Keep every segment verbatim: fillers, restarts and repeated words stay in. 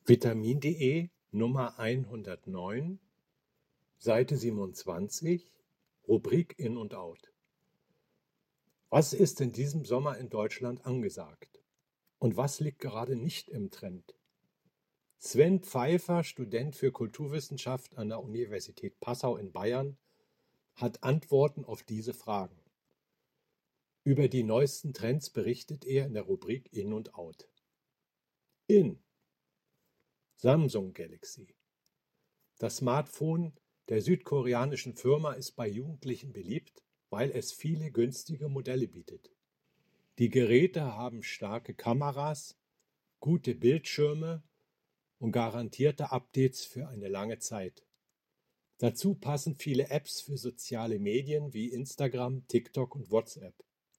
Vitamin.de Nummer hundertneun, Seite siebenundzwanzig, Rubrik In und Out. Was ist in diesem Sommer in Deutschland angesagt? Und was liegt gerade nicht im Trend? Sven Pfeiffer, Student für Kulturwissenschaft an der Universität Passau in Bayern, hat Antworten auf diese Fragen. Über die neuesten Trends berichtet er in der Rubrik In und Out. In Samsung Galaxy. Das Smartphone der südkoreanischen Firma ist bei Jugendlichen beliebt, weil es viele günstige Modelle bietet. Die Geräte haben starke Kameras, gute Bildschirme und garantierte Updates für eine lange Zeit. Dazu passen viele Apps für soziale Medien wie Instagram, TikTok und WhatsApp.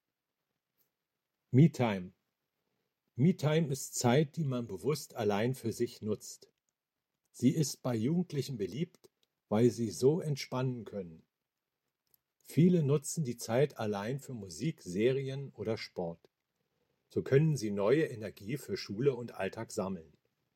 MeTime. MeTime ist Zeit, die man bewusst allein für sich nutzt. Sie ist bei Jugendlichen beliebt, weil sie so entspannen können. Viele nutzen die Zeit allein für Musik, Serien oder Sport. So können sie neue Energie für Schule und Alltag sammeln.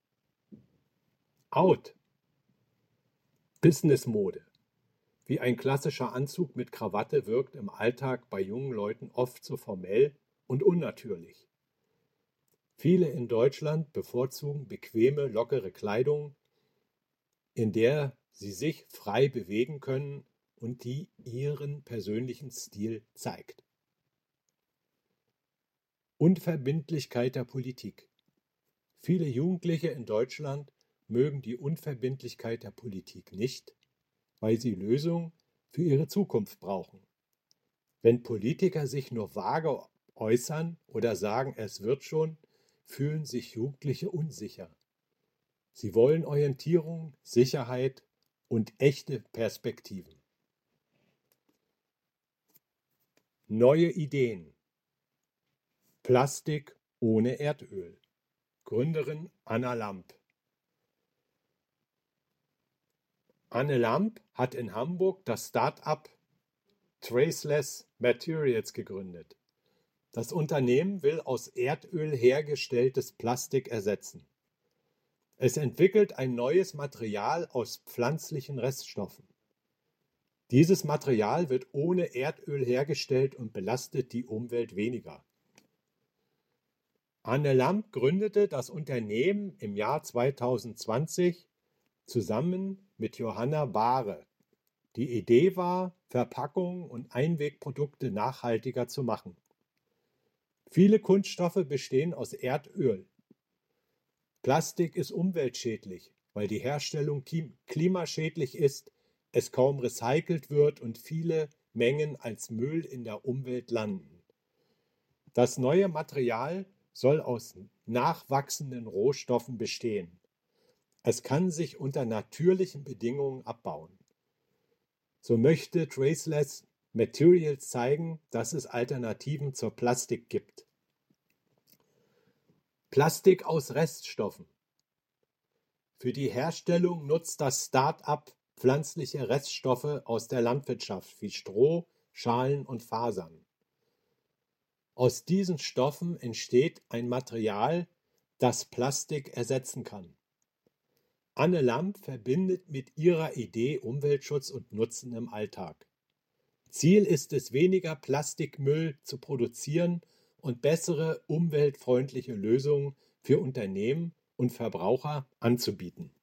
Out. Business-Mode. Wie ein klassischer Anzug mit Krawatte wirkt im Alltag bei jungen Leuten oft so formell und unnatürlich. Viele in Deutschland bevorzugen bequeme, lockere Kleidung, in der sie sich frei bewegen können und die ihren persönlichen Stil zeigt. Unverbindlichkeit der Politik. Viele Jugendliche in Deutschland mögen die Unverbindlichkeit der Politik nicht, weil sie Lösungen für ihre Zukunft brauchen. Wenn Politiker sich nur vage äußern oder sagen, es wird schon, fühlen sich Jugendliche unsicher. Sie wollen Orientierung, Sicherheit und echte Perspektiven. Neue Ideen. Plastik ohne Erdöl. Gründerin Anna Lamp. Anne Lamp hat in Hamburg das Start-up Traceless Materials gegründet. Das Unternehmen will aus Erdöl hergestelltes Plastik ersetzen. Es entwickelt ein neues Material aus pflanzlichen Reststoffen. Dieses Material wird ohne Erdöl hergestellt und belastet die Umwelt weniger. Anne Lamp gründete das Unternehmen im Jahr zweitausendzwanzig zusammen mit Johanna Bahre. Die Idee war, Verpackungen und Einwegprodukte nachhaltiger zu machen. Viele Kunststoffe bestehen aus Erdöl. Plastik ist umweltschädlich, weil die Herstellung klimaschädlich ist, es kaum recycelt wird und viele Mengen als Müll in der Umwelt landen. Das neue Material soll aus nachwachsenden Rohstoffen bestehen. Es kann sich unter natürlichen Bedingungen abbauen. So möchte Traceless Materials zeigen, dass es Alternativen zur Plastik gibt. Plastik aus Reststoffen. Für die Herstellung nutzt das Start-up pflanzliche Reststoffe aus der Landwirtschaft wie Stroh, Schalen und Fasern. Aus diesen Stoffen entsteht ein Material, das Plastik ersetzen kann. Anne Lamp verbindet mit ihrer Idee Umweltschutz und Nutzen im Alltag. Ziel ist es, weniger Plastikmüll zu produzieren und bessere umweltfreundliche Lösungen für Unternehmen und Verbraucher anzubieten.